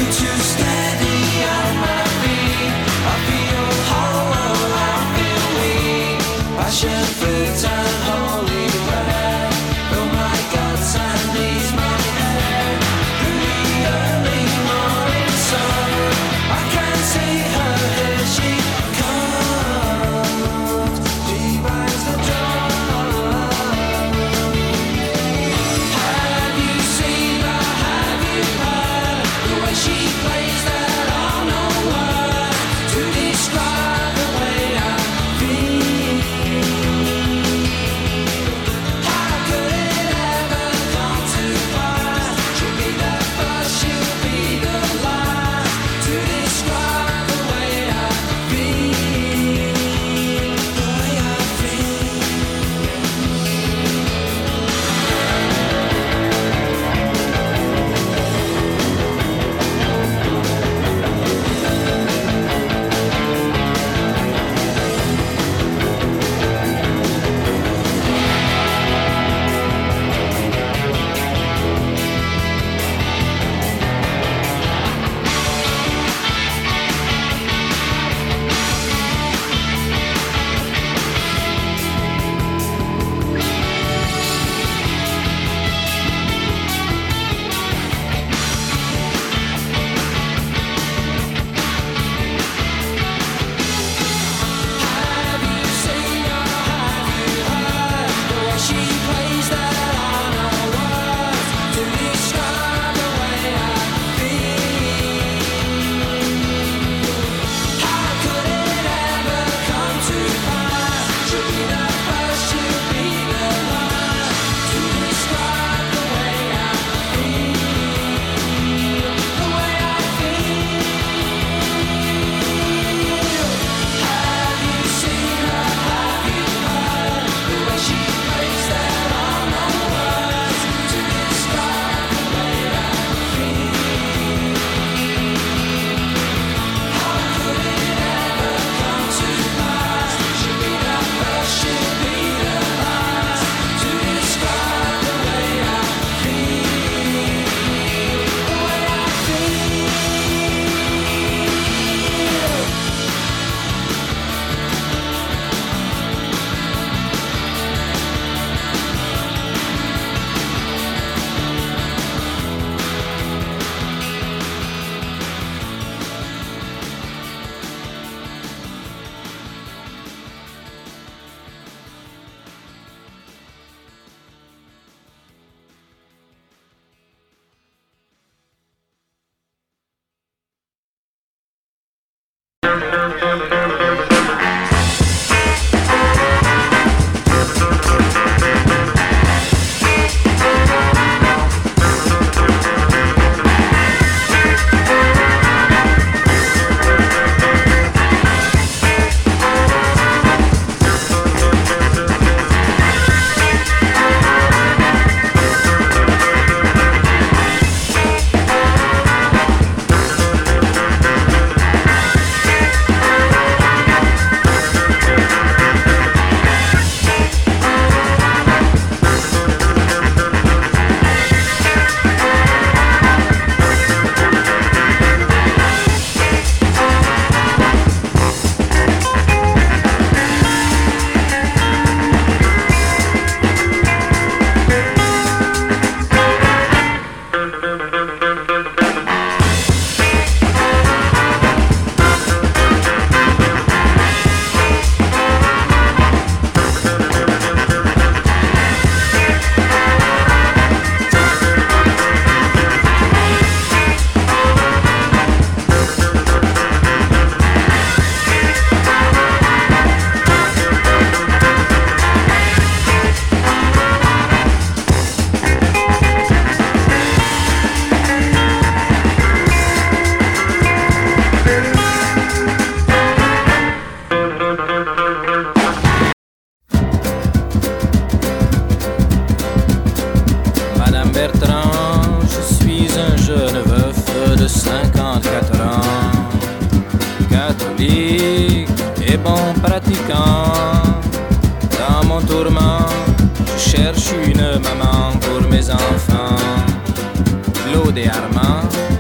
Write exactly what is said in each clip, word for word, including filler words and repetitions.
Maman pour mes enfants, Claude et Armand,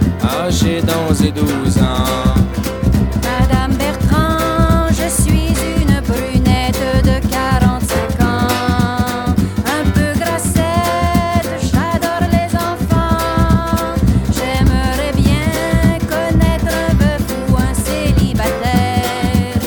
fois j'ai d'onze et douze ans. Madame Bertrand, je suis une brunette de quarante-cinq ans. Un peu grassette, j'adore les enfants. J'aimerais bien connaître un veuf ou un célibataire,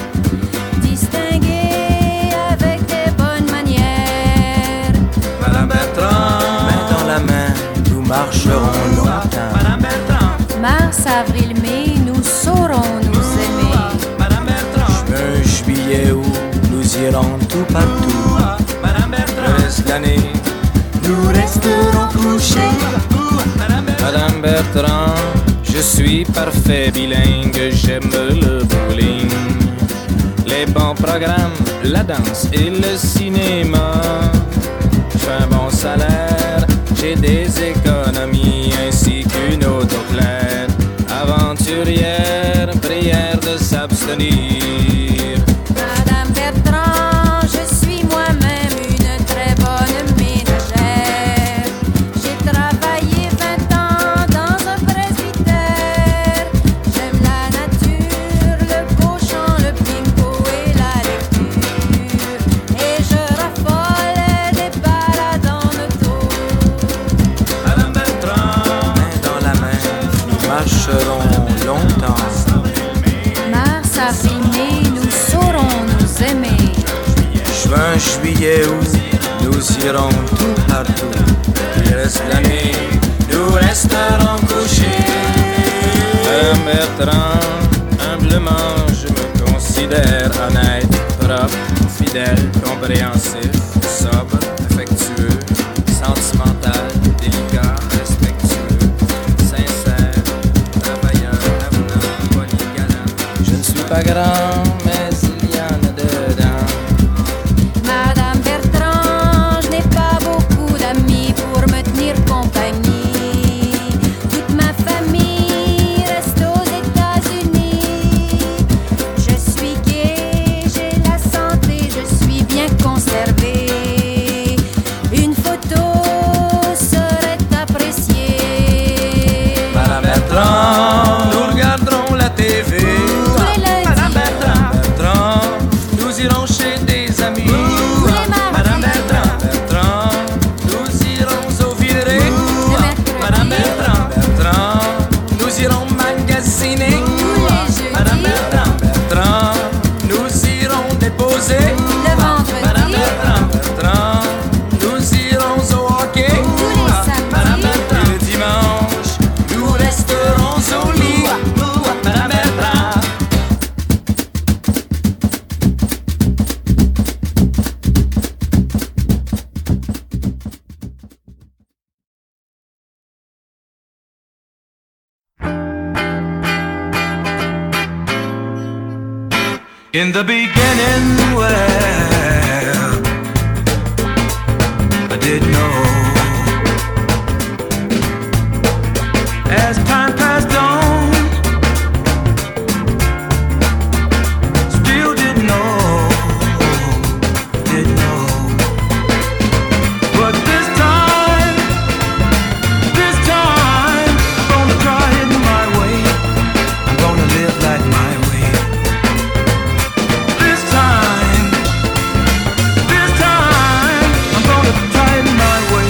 distingué avec des bonnes manières. Madame Bertrand, main dans la main, nous marcherons longtemps. Madame Bertrand, Mars, avril, mai, nous saurons nous aimer. Madame Bertrand, juin, juillet, août, nous irons tout partout. Madame Bertrand, le reste de l'année, nous resterons couchés. Madame Bertrand, je suis parfait bilingue, j'aime le bowling, les bons programmes, la danse et le cinéma. J'ai un bon salaire, j'ai des économies ainsi qu'une auto claire. Aventurière, prière de s'abstenir. Madame Bertrand, je suis moi-même une très bonne ménagère. J'ai travaillé vingt ans dans un presbytère. J'aime la nature, le beau chant, le bingo et la lecture. Et je raffole des balades en auto. Madame Bertrand, main dans la main, nous marcherons longtemps. Mars, avril, mai, nous saurons nous aimer. Juin, juillet, août, nous irons tout partout. Le reste de l'année, nous resterons couchés. Madame Bertrand, humblement, je me considère honnête, propre, fidèle, compréhensif, sobre, affectueux, sentimental, délicat, respectueux, sincère, travailleur, avenant, polygalant. Je ne suis pas grand, mais il y en a dedans. Madame Bertrand, je n'ai pas beaucoup d'amis pour me tenir compagnie. Toute ma famille reste aux États-Unis. Je suis gay, j'ai la santé, je suis bien conservée. Une photo serait appréciée. Madame Bertrand, nous regarderons la T V. Tous les lundis. Madame Bertrand, Bertrand, nous irons chez des amis. Tous les mardis. Madame Bertrand, Bertrand, nous irons au viré. Le mercredi. Madame Bertrand, Bertrand, nous irons magasiner. Tous les jeudis. Madame Bertrand, Bertrand, nous irons déposer. Le vendredi. Madame Bertrand, Bertrand, nous irons au hockey. Tous les samedis. Madame Bertrand, le dimanche, nous resterons au lit. Madame Bertrand. In the beginning, well, I didn't know. As time passed on, still didn't know, didn't know. But this time, this time, I'm gonna try it my way. I'm gonna live like my way. This time, this time, I'm gonna try it my way.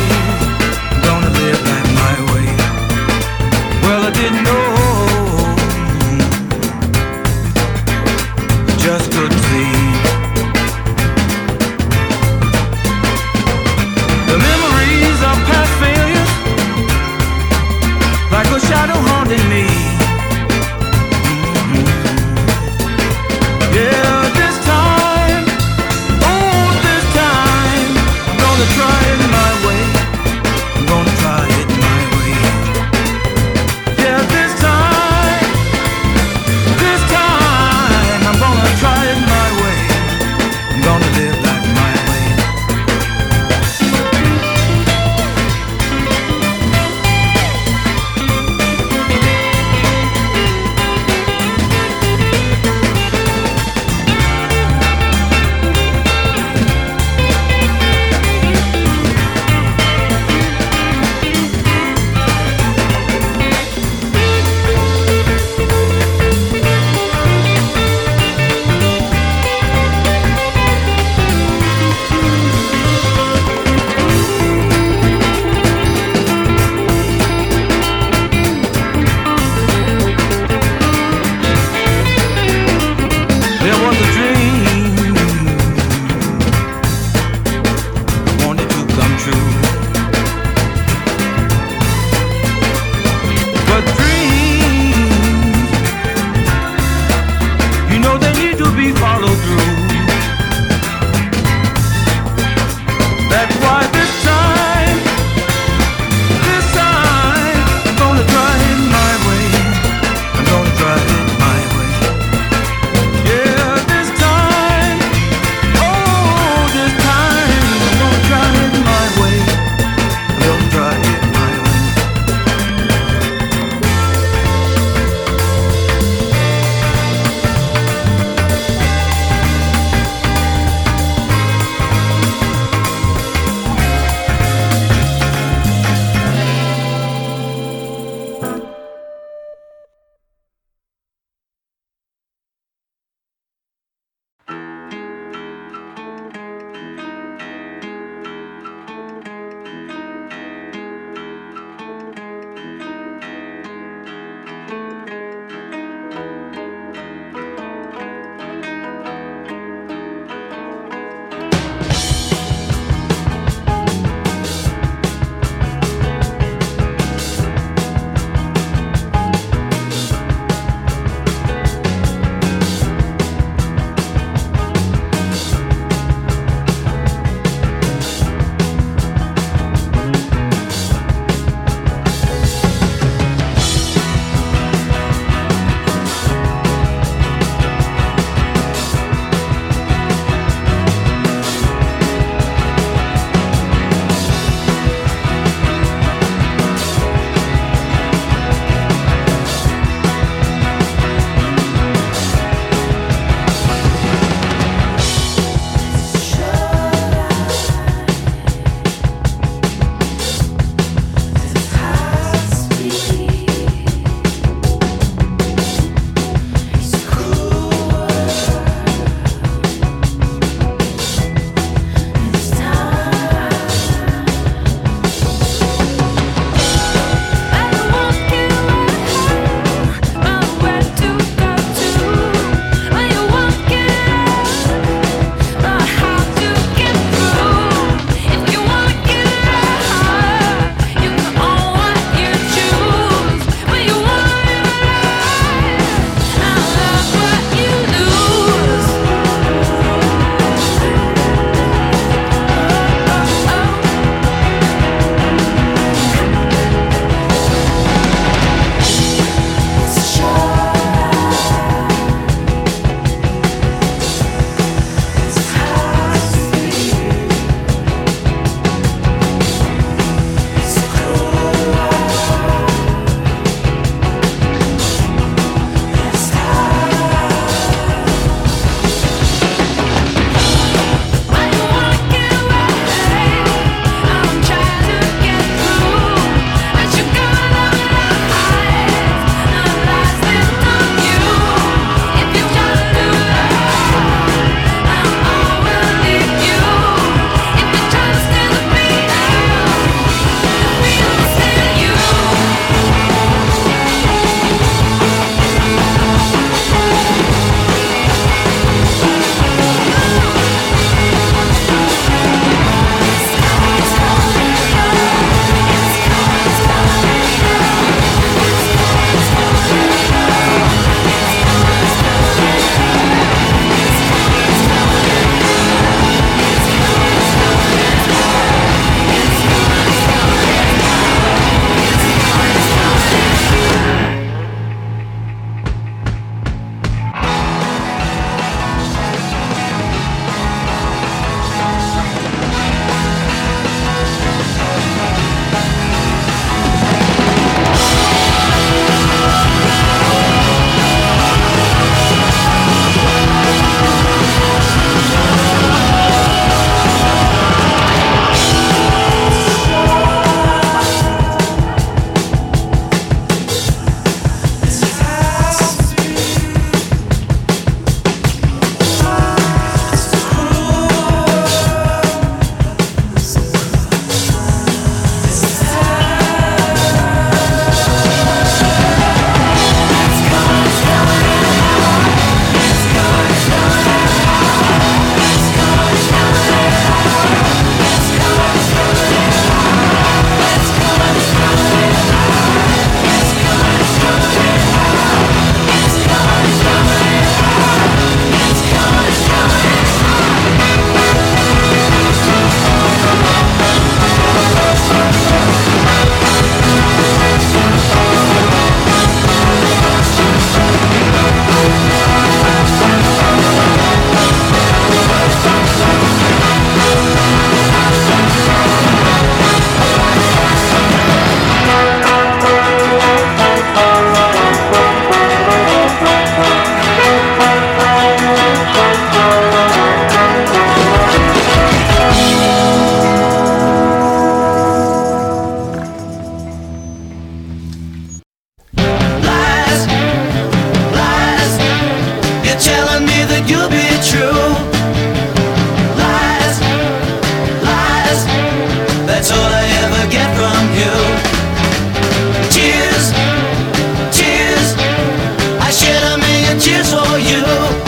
saw you.